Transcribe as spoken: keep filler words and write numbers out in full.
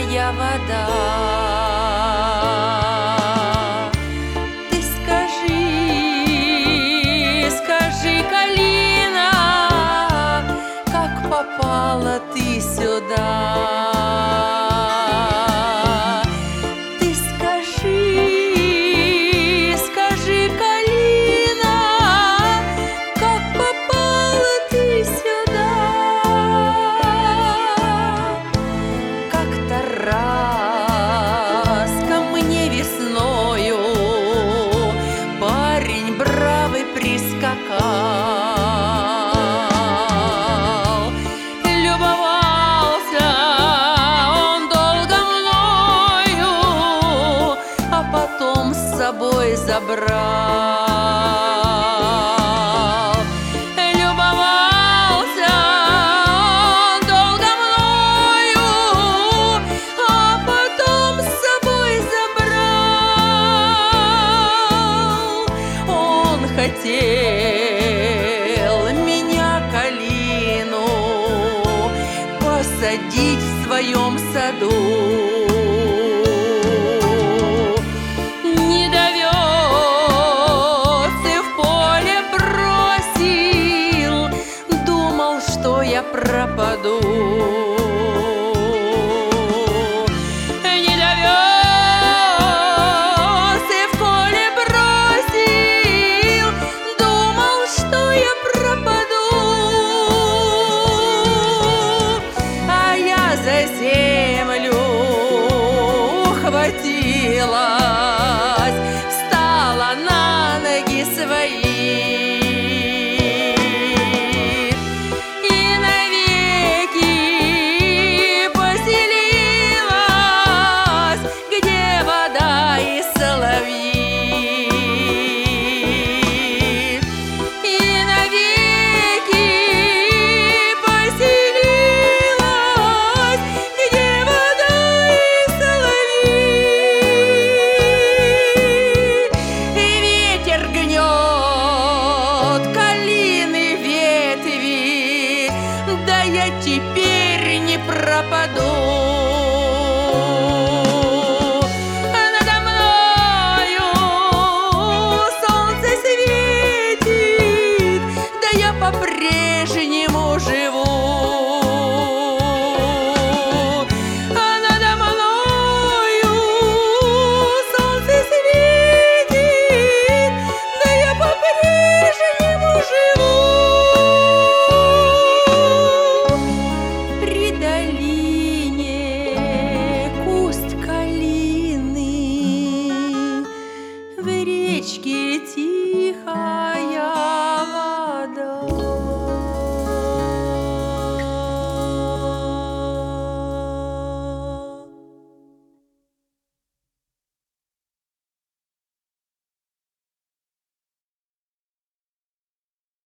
черная вода. Ты скажи, скажи, калина, как попала ты сюда? Ты скажи, скажи, калина, как попала ты сюда? Как-то раз ко мне весною парень бравый прискакал. Любовался он долго мною, а потом с собой забрал. Любовался он долго мною, а потом с собой забрал. Он хотел меня, калину, посадить в своем саду. Не довез и в поле бросил, думал, что я пропаду. Не довез и в поле бросил, думал, что я пропаду. А я за землю ухватила